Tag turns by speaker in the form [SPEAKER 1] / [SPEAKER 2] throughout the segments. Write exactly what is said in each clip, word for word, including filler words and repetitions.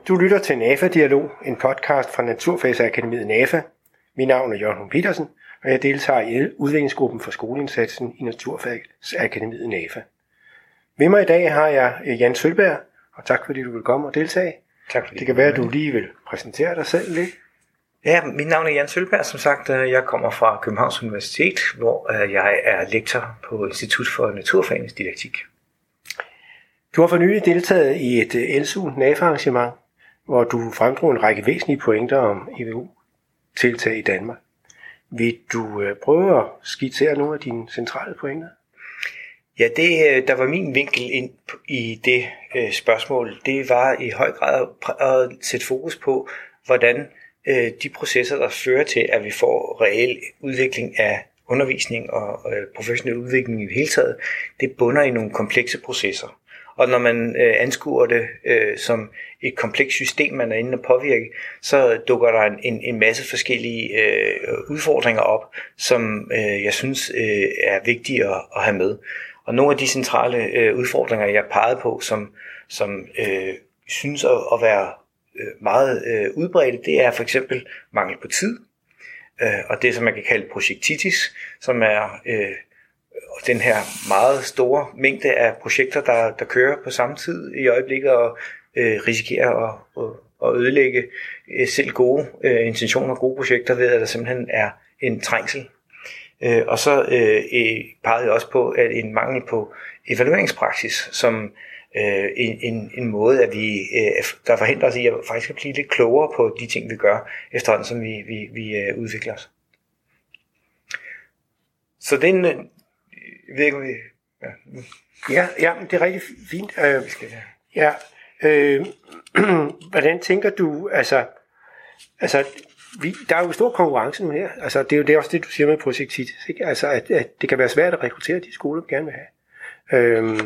[SPEAKER 1] Du lytter til NAFA-dialog, en podcast fra Naturfagsakademiet NAFA. Mit navn er Jørgen Petersen, og jeg deltager i udviklingsgruppen for skoleindsatsen i Naturfagsakademiet NAFA. Med mig i dag har jeg Jan Sølberg, og tak fordi du vil komme og deltage.
[SPEAKER 2] Tak fordi
[SPEAKER 1] det kan være, at du lige vil præsentere dig selv lidt.
[SPEAKER 2] Ja, mit navn er Jan Sølberg, som sagt. Jeg kommer fra Københavns Universitet, hvor jeg er lektor på Institut for Naturfagenes Didaktik.
[SPEAKER 1] Du har for nylig deltaget i et L S U-NAFA-arrangement, hvor du fremdrog en række væsentlige pointer om E V U-tiltag i Danmark. Vil du prøve at skitsere nogle af dine centrale pointer?
[SPEAKER 2] Ja, det, der var min vinkel ind i det øh, spørgsmål, det var i høj grad at sætte fokus på, hvordan øh, de processer, der fører til, at vi får reel udvikling af undervisning og øh, professionel udvikling i det hele taget, det bunder i nogle komplekse processer. Og når man øh, anskuer det øh, som et komplekst system, man er inde at påvirke, så dukker der en, en masse forskellige øh, udfordringer op, som øh, jeg synes øh, er vigtige at, at have med. Og nogle af de centrale øh, udfordringer, jeg pegede på, som, som øh, synes at, at være øh, meget øh, udbredte, det er for eksempel mangel på tid, øh, og det som man kan kalde projektitis, som er øh, den her meget store mængde af projekter, der, der kører på samme tid i øjeblikket og øh, risikerer at, at, at ødelægge øh, selv gode øh, intentioner og gode projekter ved, at der simpelthen er en trængsel. Øh, og så øh, pegede jeg også på, at en mangel på evalueringspraksis, som øh, en, en, en måde, at vi, øh, der forhindrer os i at faktisk at blive lidt klogere på de ting, vi gør, efterhånden som vi, vi, vi øh, udvikler os. Så den... Øh, jeg ved ikke, om vi... Ja,
[SPEAKER 1] ja, ja, det er rigtig fint. Øh,
[SPEAKER 2] vi skal,
[SPEAKER 1] ja. Ja, øh, hvordan tænker du, altså... altså Vi, der er jo stor konkurrence nu her. Altså, det er jo det er også det, du siger med projektitis, ikke? Altså, at, at det kan være svært at rekruttere de skoler, vi gerne vil have. Øhm,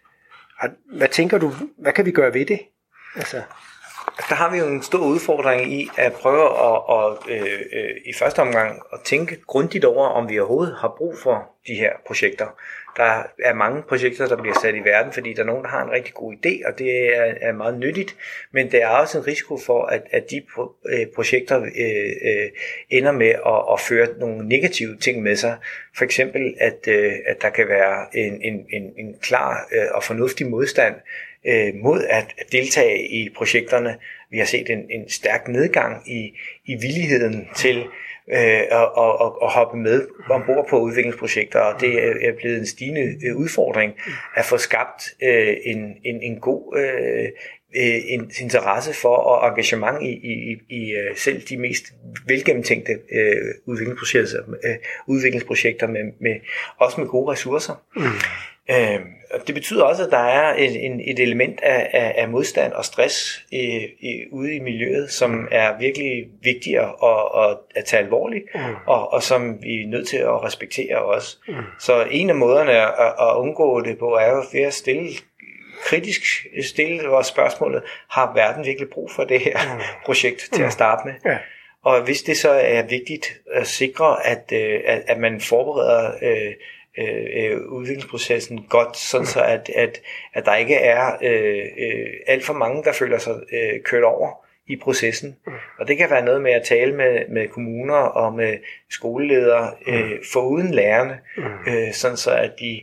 [SPEAKER 1] hvad tænker du, hvad kan vi gøre ved det? Altså.
[SPEAKER 2] Der har vi jo en stor udfordring i at prøve at, at, at, at, at i første omgang at tænke grundigt over, om vi overhovedet har brug for de her projekter. Der er mange projekter, der bliver sat i verden, fordi der er nogen, der har en rigtig god idé, og det er, er meget nyttigt, men der er også en risiko for, at, at de pro, øh, projekter øh, øh, ender med at, at føre nogle negative ting med sig. For eksempel, at, øh, at der kan være en, en, en, en klar øh, og fornuftig modstand øh, mod at deltage i projekterne. Vi har set en, en stærk nedgang i, i villigheden til øh, at, at, at hoppe med ombord på udviklingsprojekter, og det er blevet en stigende udfordring at få skabt øh, en, en, en god øh, en interesse for og engagement i, i, i selv de mest velgennemtænkte øh, udviklingsprojekter, øh, udviklingsprojekter med, med, også med gode ressourcer. Mm. Øh, det betyder også, at der er et, en, et element af, af, af modstand og stress i, i, ude i miljøet, som er virkelig vigtigt at, at, at tage alvorligt, mm. og, og som vi er nødt til at respektere også. Mm. Så en af måderne at, at undgå det på er jo ved at stille kritisk stille vores spørgsmålet, har verden virkelig brug for det her mm. projekt til at starte med? Ja. Og hvis det så er vigtigt at sikre, at, at, at man forbereder øh, øh, udviklingsprocessen godt, sådan så at, at, at der ikke er øh, øh, alt for mange, der føler sig øh, kørt over i processen. Mm. Og det kan være noget med at tale med, med kommuner og med skoleledere øh, foruden lærerne, mm. øh, sådan så at de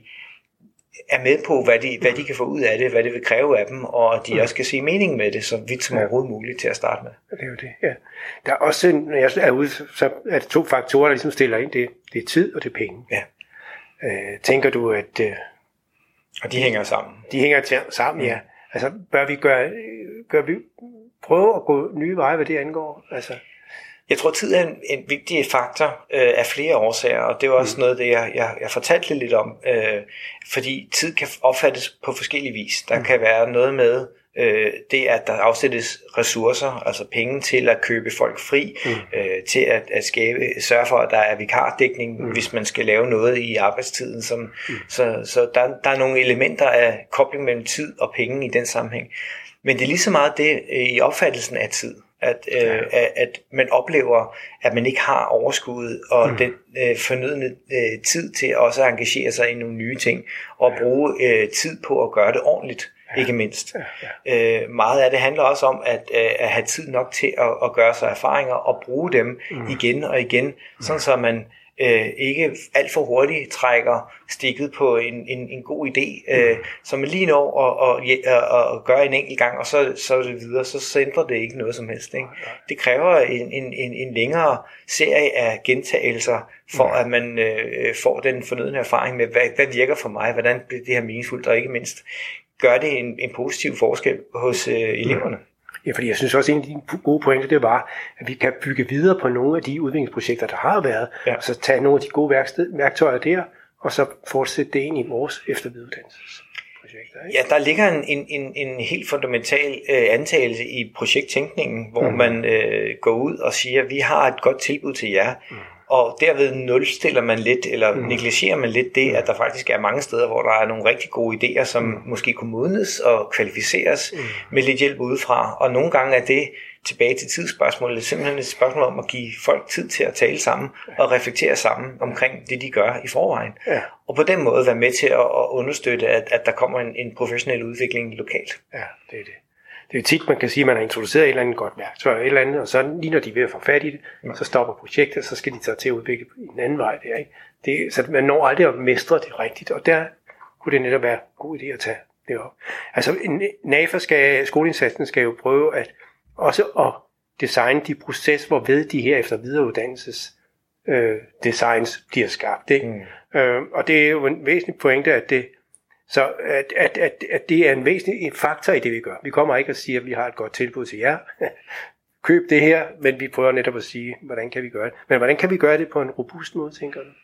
[SPEAKER 2] er med på, hvad de, hvad de kan få ud af det, hvad det vil kræve af dem, og at de også kan se mening med det, så vidt som overhovedet muligt til at starte med.
[SPEAKER 1] Det er jo det, ja. Der er også, når jeg er ude, så er det to faktorer, der ligesom stiller ind. Det, det er tid, og det er penge.
[SPEAKER 2] Ja.
[SPEAKER 1] Øh, tænker du, at... Øh,
[SPEAKER 2] og de hænger sammen.
[SPEAKER 1] De hænger sammen, ja. Altså, bør vi gøre, gør vi prøve at gå nye veje, hvad det angår? Altså...
[SPEAKER 2] Jeg tror, tid er en, en vigtig faktor øh, af flere årsager, og det er også mm. noget, det jeg, jeg, jeg fortalte lidt om, øh, fordi tid kan opfattes på forskellige vis. Der mm. kan være noget med øh, det, at der afsættes ressourcer, altså penge til at købe folk fri, mm. øh, til at, at skabe, sørge for, at der er vikardækning, mm. hvis man skal lave noget i arbejdstiden. Som, mm. Så, så der, der er nogle elementer af kobling mellem tid og penge i den sammenhæng. Men det er lige så meget det øh, i opfattelsen af tid. At, øh, ja. at man oplever, at man ikke har overskud og mm. den øh, fornødne øh, tid til også at engagere sig i nogle nye ting og bruge øh, tid på at gøre det ordentligt. ja. ikke mindst.
[SPEAKER 1] Ja, ja.
[SPEAKER 2] Øh, meget af det handler også om at, øh, at have tid nok til at, at gøre sig erfaringer og bruge dem mm. igen og igen, mm. sådan så man øh, ikke alt for hurtigt trækker stikket på en, en, en god idé, øh, mm. som man lige når og, og, og, og gør en enkelt gang, og så, så er det videre, så, så ændrer det ikke noget som helst. Ikke? Det kræver en, en, en, en længere serie af gentagelser, for mm. at man øh, får den fornødne erfaring med, hvad, hvad virker for mig, hvordan bliver det her meningsfuldt, og ikke mindst gør det en, en positiv forskel hos øh, eleverne.
[SPEAKER 1] Ja, fordi jeg synes også, at en af de gode pointer, det var, at vi kan bygge videre på nogle af de udviklingsprojekter, der har været, ja. og så tage nogle af de gode værksted, værktøjer der, og så fortsætte det ind i vores eftervidereuddannelsesprojekter.
[SPEAKER 2] Ja, der ligger en, en, en, en helt fundamental øh, antagelse i projekttænkningen, hvor mm. man øh, går ud og siger, at vi har et godt tilbud til jer, mm. og derved nulstiller man lidt, eller mm. negligerer man lidt det, at der faktisk er mange steder, hvor der er nogle rigtig gode idéer, som mm. måske kunne modnes og kvalificeres mm. med lidt hjælp udefra. Og nogle gange er det tilbage til tidsspørgsmålet, simpelthen et spørgsmål om at give folk tid til at tale sammen og reflektere sammen omkring det, de gør i forvejen. Ja. Og på den måde være med til at, at understøtte, at, at der kommer en, en professionel udvikling lokalt.
[SPEAKER 1] Ja, det er det. Det er tit, man kan sige, at man har introduceret et eller andet godt værktøj, et eller andet, og så lige når de er ved at få fat i det, ja. så stopper projektet, så skal de tage til at udvikle en anden vej der, ikke? Det, så man når aldrig at mestre det rigtigt, og der kunne det netop være en god idé at tage det op. Altså, N A F A skal, skoleindsatsen skal jo prøve at også at designe de processer, hvorved de her efter videreuddannelses øh, designs bliver skabt, ikke? Mm. Øh, og det er jo en væsentlig pointe, at det Så at, at, at, at det er en væsentlig faktor i det, vi gør. Vi kommer ikke at sige, at vi har et godt tilbud til jer. Køb det her, men vi prøver netop at sige, hvordan kan vi gøre det. Men hvordan kan vi gøre det på en robust måde, tænker du?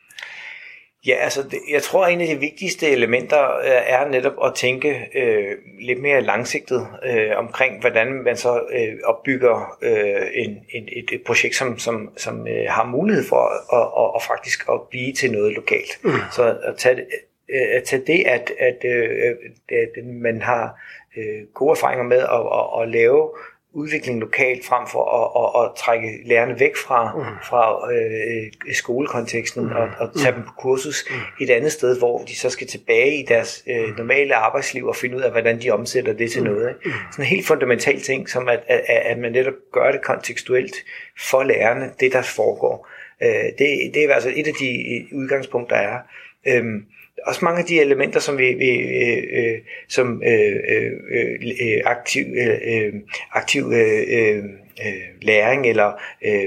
[SPEAKER 2] Ja, altså det, jeg tror, at en af de vigtigste elementer øh, er netop at tænke øh, lidt mere langsigtet øh, omkring, hvordan man så øh, opbygger øh, en, en, et, et projekt, som, som, som øh, har mulighed for at, at, at faktisk at blive til noget lokalt. Mm. Så at tage det, at tage det, at, at, at, at man har øh, gode erfaringer med at, at, at lave udvikling lokalt, frem for at, at, at trække lærerne væk fra, mm. fra øh, skolekonteksten mm. og, og tage dem på kursus mm. et andet sted, hvor de så skal tilbage i deres øh, normale arbejdsliv og finde ud af, hvordan de omsætter det til noget. Ikke? Sådan en helt fundamental ting, som at, at, at man netop gør det kontekstuelt for lærerne, det der foregår. Øh, det, det er altså et af de udgangspunkter, der er. Øhm, Også mange af de elementer, som vi, vi øh, øh, som øh, øh, aktiv, øh, aktiv øh, øh, læring eller øh,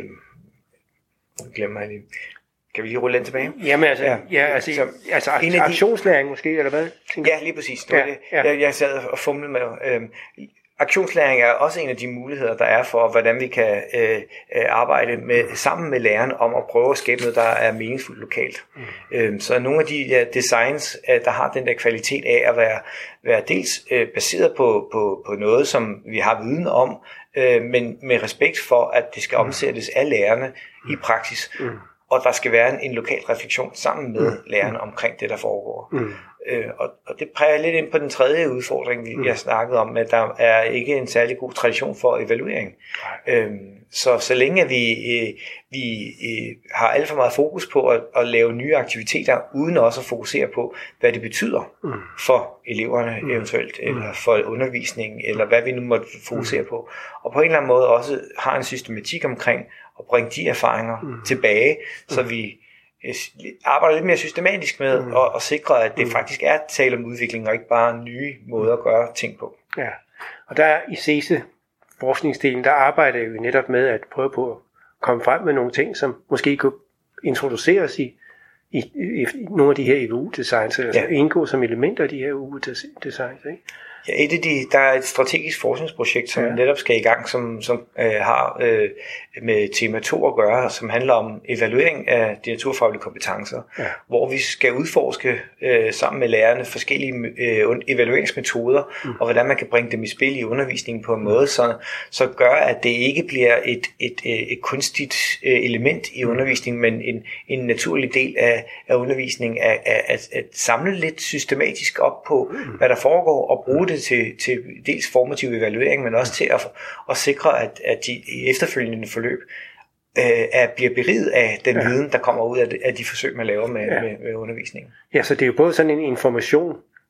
[SPEAKER 2] glemmer jeg lige. Kan vi lige rulle den tilbage?
[SPEAKER 1] Jamen altså, ja, ja, altså, så, altså akt- aktionslæring måske, eller hvad?
[SPEAKER 2] Ja, lige præcis. Det ja, det. Ja. Jeg, jeg sad og fumlede med øh, aktionslæring er også en af de muligheder, der er for, hvordan vi kan øh, arbejde med, sammen med lærerne om at prøve at skabe noget, der er meningsfuldt lokalt. Mm. Øh, så nogle af de ja, designs, der har den der kvalitet af at være, være dels øh, baseret på, på, på noget, som vi har viden om, øh, men med respekt for, at det skal omsættes af lærerne mm. i praksis. Mm. Og der skal være en, en lokal refleksion sammen med mm. lærerne omkring det, der foregår. Mm. Øh, og, og det præger lidt ind på den tredje udfordring, vi mm. har snakket om, at der er ikke en særlig god tradition for evaluering. Øh, så så længe vi, øh, vi øh, har alt for meget fokus på at, at lave nye aktiviteter, uden også at fokusere på, hvad det betyder mm. for eleverne mm. eventuelt, mm. eller for undervisningen, eller hvad vi nu måtte fokusere mm. på. Og på en eller anden måde også har en systematik omkring at bringe de erfaringer mm. tilbage, så mm. vi arbejder lidt mere systematisk med mm. at, at sikre, at det mm. faktisk er tale om udvikling, og ikke bare nye måder at gøre ting på.
[SPEAKER 1] Ja, og der i C E S E-forskningsdelen, der arbejder vi netop med at prøve på at komme frem med nogle ting, som måske kunne introduceres i, i, i nogle af de her E V U-designs, altså ja. indgå som elementer af de her E V U-designs, ikke?
[SPEAKER 2] Ja, et af de, der er et strategisk forskningsprojekt, som ja. netop skal i gang, som, som øh, har øh, med tema to at gøre, som handler om evaluering af de naturfaglige kompetencer, ja. hvor vi skal udforske øh, sammen med lærerne forskellige øh, evalueringsmetoder, mm. og hvordan man kan bringe dem i spil i undervisningen på en mm. måde, så, så gør, at det ikke bliver et, et, et, et kunstigt element i undervisningen, men en, en naturlig del af, af undervisningen, at, at, at samle lidt systematisk op på, mm. hvad der foregår, og bruge det Til, til dels formativ evaluering, men også til at, at sikre, at, at de efterfølgende forløb øh, er, bliver beriget af den ja. viden, der kommer ud af de, af de forsøg, man laver med, ja. med, med undervisningen.
[SPEAKER 1] Ja, så det er jo både sådan en information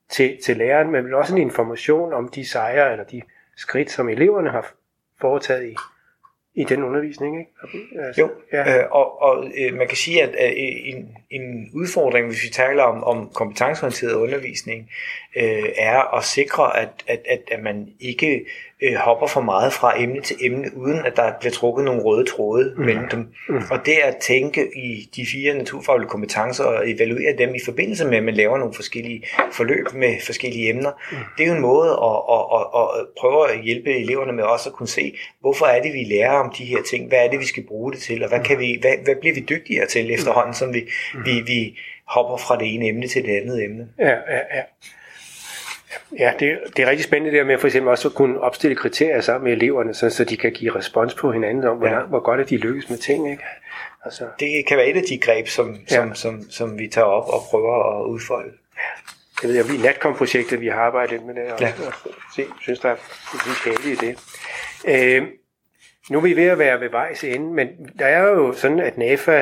[SPEAKER 1] til, til læreren, men vel også en information om de sejre eller de skridt, som eleverne har foretaget i, i den undervisning, ikke?
[SPEAKER 2] Altså, jo, ja. øh, og, og øh, man kan sige, at øh, en, en udfordring, hvis vi taler om, om kompetenceorienteret undervisning, øh, er at sikre, at, at, at, at man ikke øh, hopper for meget fra emne til emne, uden at der bliver trukket nogle røde tråde mm. mellem dem. Mm. Og det at tænke i de fire naturfaglige kompetencer og evaluere dem i forbindelse med, at man laver nogle forskellige forløb med forskellige emner, mm. det er jo en måde at, at, at, at prøve at hjælpe eleverne med også at kunne se, hvorfor er det, vi lærer om de her ting, hvad er det, vi skal bruge det til, og hvad, kan vi, hvad, hvad bliver vi dygtigere til efterhånden, som vi, mm. vi, vi hopper fra det ene emne til det andet emne.
[SPEAKER 1] Ja, ja, ja. Ja, det, det er rigtig spændende der med for eksempel også at kunne opstille kriterier sammen med eleverne, så, så de kan give respons på hinanden om, ja. hvor, hvor godt er de lykkes med ting, ikke? Altså.
[SPEAKER 2] Det kan være et af de greb, som, ja. som, som, som vi tager op og prøver at udfolde.
[SPEAKER 1] Jeg ved, at i Natcom-projektet, vi har arbejdet med det, og, ja. og se, synes, der er potentiale i det. Øh, nu er vi ved at være ved vejs ende, men der er jo sådan, at N A F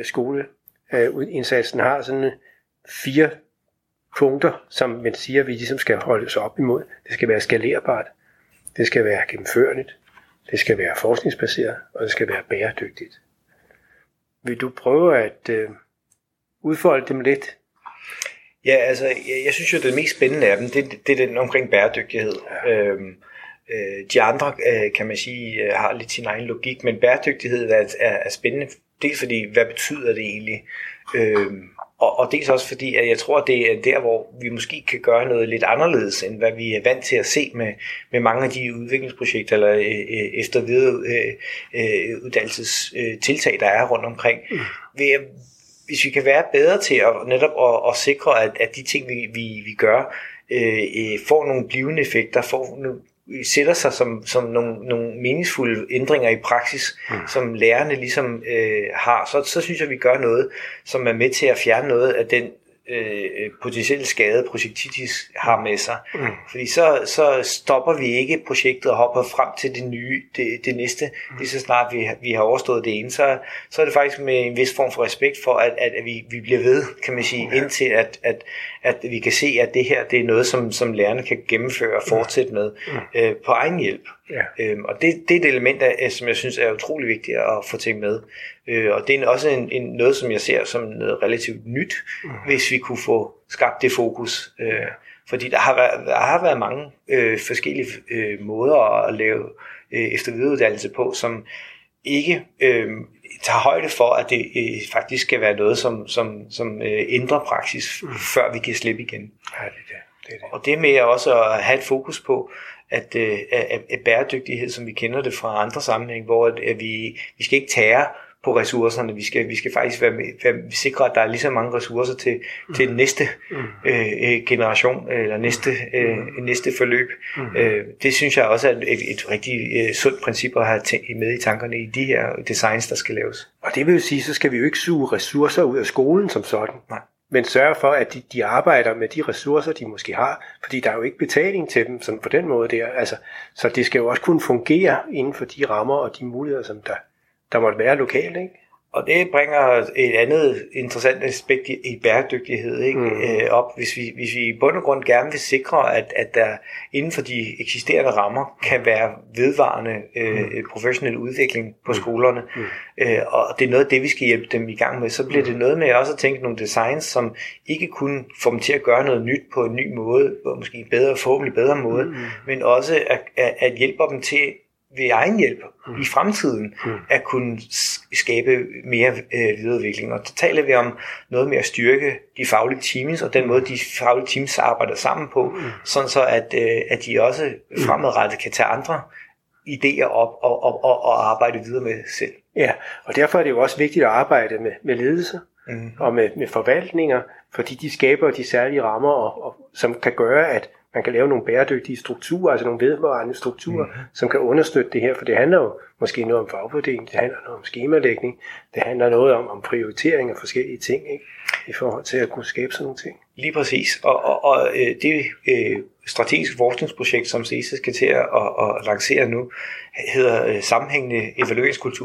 [SPEAKER 1] A-skoleindsatsen har sådan fire punkter, som man siger, vi ligesom skal holdes op imod. Det skal være skalerbart, det skal være gennemførligt, det skal være forskningsbaseret, og det skal være bæredygtigt. Vil du prøve at øh, udfolde dem lidt?
[SPEAKER 2] Ja, altså, jeg, jeg synes jo, det mest spændende af dem, det, det er den omkring bæredygtighed. Ja. Øhm, øh, de andre, øh, kan man sige, har lidt sin egen logik, men bæredygtighed er, er, er spændende, dels fordi, hvad betyder det egentlig? Øhm, Og, og dels også fordi, at jeg tror, at det er der, hvor vi måske kan gøre noget lidt anderledes, end hvad vi er vant til at se med, med mange af de udviklingsprojekter eller øh, efter videre øh, øh, uddannelsestiltag, der er rundt omkring. Mm. Ved, hvis vi kan være bedre til at netop at, at sikre, at, at de ting, vi, vi, vi gør, øh, får nogle blivende effekter, får nogle, sætter sig som, som nogle, nogle meningsfulde ændringer i praksis, mm. som lærerne ligesom øh, har, så, så synes jeg, at vi gør noget, som er med til at fjerne noget af den øh, potentielle skade, projektitis har med sig. Mm. Fordi så, så stopper vi ikke projektet og hopper frem til det nye, det, det næste. Mm. Lige så snart vi, vi har overstået det ene, så, så er det faktisk med en vis form for respekt for, at, at, at vi, vi bliver ved, kan man sige, mm. indtil at, at, at vi kan se, at det her, det er noget, som, som lærerne kan gennemføre og fortsætte med mm. øh, på egen hjælp. Ja. Øhm, og det, det er et element, af, som jeg synes er utrolig vigtigt at få ting med. Øh, og det er også en, en, noget, som jeg ser som noget relativt nyt, mm. hvis vi kunne få skabt det fokus. Øh, fordi der har været, der har været mange øh, forskellige øh, måder at lave øh, efter videreuddannelse på, som ikke øh, tager højde for, at det øh, faktisk skal være noget, som, som, som øh, ændrer praksis, mm. før vi kan slippe igen.
[SPEAKER 1] Ja, det er det. Det er det.
[SPEAKER 2] Og det med også at have et fokus på, at, at, at bæredygtighed, som vi kender det fra andre sammenhæng, hvor at vi, vi skal ikke tære på ressourcerne, vi skal, vi skal faktisk være, med, være sikre, at der er lige så mange ressourcer til, mm. til næste mm. øh, generation, eller næste, øh, næste forløb. Mm. Øh, det synes jeg også er et, et, et rigtig øh, sundt princip at have tænkt med i tankerne i de her designs, der skal laves.
[SPEAKER 1] Og det vil jo sige, så skal vi jo ikke suge ressourcer ud af skolen som sådan.
[SPEAKER 2] Nej.
[SPEAKER 1] Men sørge for, at de, de arbejder med de ressourcer, de måske har, fordi der er jo ikke betaling til dem sådan på den måde der. Altså, så det skal jo også kunne fungere inden for de rammer og de muligheder, som der, der måtte være lokalt, ikke?
[SPEAKER 2] Og det bringer et andet interessant aspekt i, i bæredygtighed ikke? Mm. Øh, op, hvis vi, hvis vi i bund og grund gerne vil sikre, at, at der inden for de eksisterende rammer kan være vedvarende øh, mm. professionel udvikling på skolerne, mm. øh, og det er noget af det, vi skal hjælpe dem i gang med, så bliver det noget med også at tænke nogle designs, som ikke kun får dem til at gøre noget nyt på en ny måde, og måske en bedre, forhåbentlig bedre måde, mm. men også at, at, at hjælpe dem til ved egen hjælp mm. i fremtiden mm. at kunne skabe mere øh, videreudvikling. Og så taler vi om noget med at styrke de faglige teams, og den måde, de faglige teams arbejder sammen på, mm. sådan så at, øh, at de også fremadrettet kan tage andre idéer op og, og, og, og arbejde videre med selv.
[SPEAKER 1] Ja, og derfor er det jo også vigtigt at arbejde med, med ledelse mm. og med, med forvaltninger, fordi de skaber de særlige rammer, og, og, som kan gøre, at man kan lave nogle bæredygtige strukturer, altså nogle vedvarende strukturer, mm. som kan understøtte det her, for det handler jo måske noget om fagfordeling, det handler noget om skemalægning, det handler noget om, om prioritering af forskellige ting, ikke? I forhold til at kunne skabe sådan nogle ting.
[SPEAKER 2] Lige præcis, og, og, og det øh, strategiske forskningsprojekt, som C E S A skal til at, at, at lancere nu, hedder øh, sammenhængende evalueringskultur.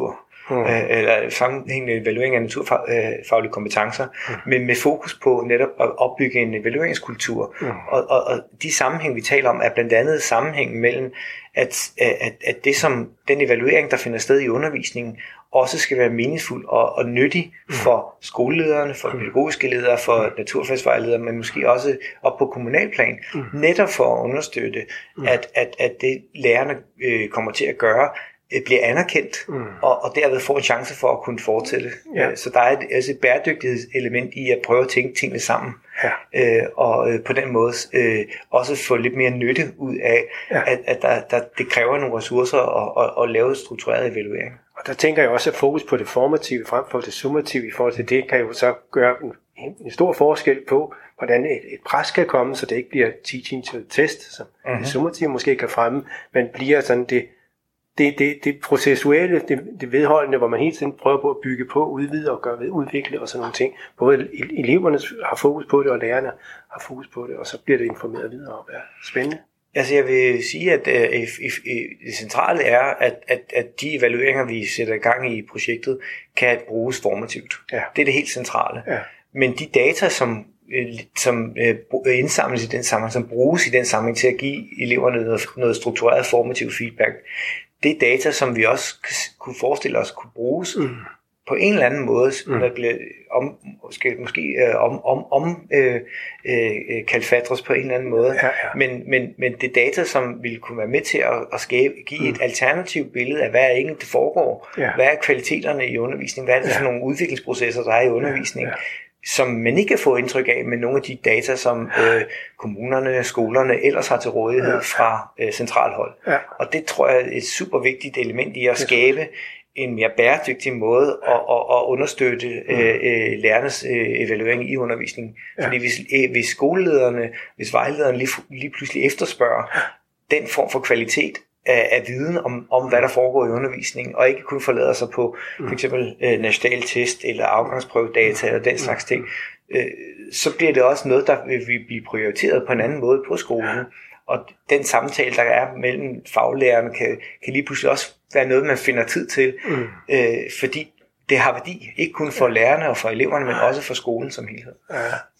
[SPEAKER 2] mm. øh, eller sammenhængende evaluering af naturfaglige kompetencer, mm. men med fokus på netop at opbygge en evalueringskultur. Mm. Og, og, og de sammenhæng, vi taler om, er blandt andet sammenhængen mellem, at, at, at det som den evaluering, der finder sted i undervisningen, også skal være meningsfuld og, og nyttig for skolelederne, for pædagogiske ledere, for naturfagsvejledere, men måske også op på kommunalplan, mm. netop for at understøtte, mm. at, at, at det lærerne øh, kommer til at gøre, øh, bliver anerkendt, mm. og, og derved får en chance for at kunne fortsætte. Ja. Så der er et, altså et bæredygtighedselement i at prøve at tænke tingene sammen, ja. øh, og øh, på den måde øh, også få lidt mere nytte ud af, ja. at, at der, der, det kræver nogle ressourcer at, at, at lave struktureret evaluering.
[SPEAKER 1] Og der tænker jeg også, at fokus på det formative frem for det summative i forhold til det, kan jo så gøre en, en stor forskel på, hvordan et, et pres kan komme, så det ikke bliver teaching to test, som uh-huh. det summative måske kan fremme, men bliver sådan det, det, det, det processuelle, det, det vedholdende, hvor man hele tiden prøver på at bygge på, udvide og gøre ved, udvikle og sådan nogle ting. Både eleverne har fokus på det, og lærerne har fokus på det, og så bliver det informeret videre om, hvad er spændende.
[SPEAKER 2] Altså jeg vil sige, at øh, i, i, det centrale er, at, at, at de evalueringer, vi sætter i gang i projektet, kan bruges formativt. Ja. Det er det helt centrale. Ja. Men de data, som, øh, som øh, indsamles i den sammenhæng, som bruges i den sammenhæng til at give eleverne noget, noget struktureret formativ feedback, det er data, som vi også kunne forestille os kunne bruges mm. på en eller anden måde, mm. der bliver om, måske, måske øh, om, om, om øh, øh, kalfatres på en eller anden måde. Ja, ja. Men, men, men det data, som ville kunne være med til at, at skabe, give mm. et alternativt billede af, hvad er egentlig det foregår, ja. Hvad er kvaliteterne i undervisningen, hvad er det ja. For nogle udviklingsprocesser, der er i undervisningen, ja, ja. Som man ikke kan få indtryk af med nogle af de data, som øh, kommunerne, skolerne ellers har til rådighed ja. Fra øh, centralhold. Ja. Og det tror jeg er et super vigtigt element i at skabe en mere bæredygtig måde at, at, at understøtte mm. øh, lærernes øh, evaluering i undervisningen. Ja. Fordi hvis, øh, hvis skolelederne, hvis vejlederne lige, lige pludselig efterspørger den form for kvalitet af, af viden om, om, hvad der foregår i undervisningen, og ikke kun forlader sig på mm. for eksempel øh, national test eller afgangsprøvedata eller den slags ting, øh, så bliver det også noget, der vil blive prioriteret på en anden måde på skolen. Og den samtale, der er mellem faglærerne, kan, kan lige pludselig også være noget, man finder tid til, mm. øh, fordi det har værdi, ikke kun for lærerne og for eleverne, men også for skolen som helhed.
[SPEAKER 1] Ja,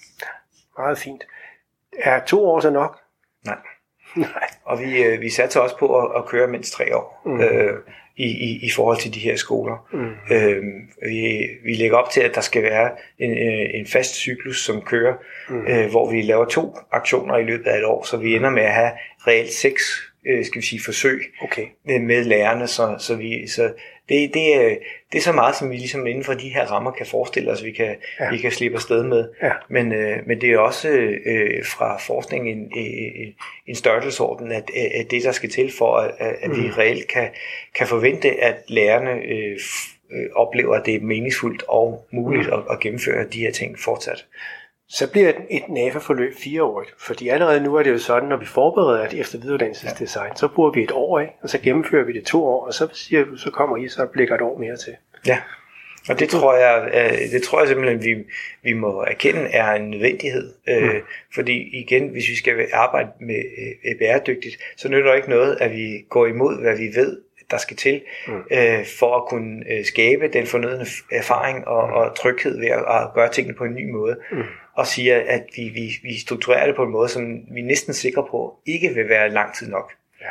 [SPEAKER 1] meget fint. Er to år så nok?
[SPEAKER 2] Nej. Nej. Og vi, øh, vi satser også på at, at køre mindst tre år mm. øh, i, i, i forhold til de her skoler. Mm. Øh, vi, vi lægger op til, at der skal være en, en fast cyklus, som kører, mm. øh, hvor vi laver to aktioner i løbet af et år, så vi ender med at have reelt seks øh, skal vi sige, forsøg okay. med lærerne, så, så, vi, så det, det, er, det er så meget, som vi ligesom inden for de her rammer kan forestille os, vi kan, ja. Vi kan slippe afsted med. Ja. Men, øh, men det er også øh, fra forskningen en, en, en størrelsesorden, at, at det, der skal til for, at, at mm. vi reelt kan, kan forvente, at lærerne øh, øh, oplever, at det er meningsfuldt og muligt mm. at, at gennemføre de her ting fortsat.
[SPEAKER 1] Så bliver et N A F A-forløb fireårigt, fordi allerede nu er det jo sådan, når vi forbereder det efter videreuddannelsesdesign, ja. Så bruger vi et år af, og så gennemfører vi det to år, og så siger du, så kommer I, så lægger et år mere til.
[SPEAKER 2] Ja, og det tror jeg, det tror jeg simpelthen, vi, vi må erkende er en nødvendighed, mm. øh, fordi igen, hvis vi skal arbejde med øh, bæredygtigt, så nytter det ikke noget, at vi går imod, hvad vi ved, der skal til, mm. øh, for at kunne øh, skabe den fornødne erfaring og, mm. og tryghed ved at, at gøre tingene på en ny måde. Mm. Og siger, at vi, vi, vi strukturerer det på en måde, som vi er næsten sikre på, ikke vil være lang tid nok. Ja.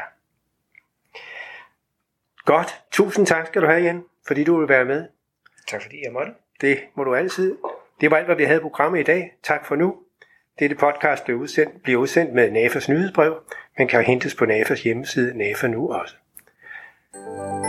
[SPEAKER 1] Godt. Tusind tak skal du have, Jan, fordi du vil være med.
[SPEAKER 2] Tak fordi jeg måtte.
[SPEAKER 1] Det må du altid. Det var alt, hvad vi havde i programmet i dag. Tak for nu. Dette podcast bliver udsendt, bliver udsendt med N A F A's nyhedsbrev, men kan hentes på N A F A's hjemmeside N A F A nu også.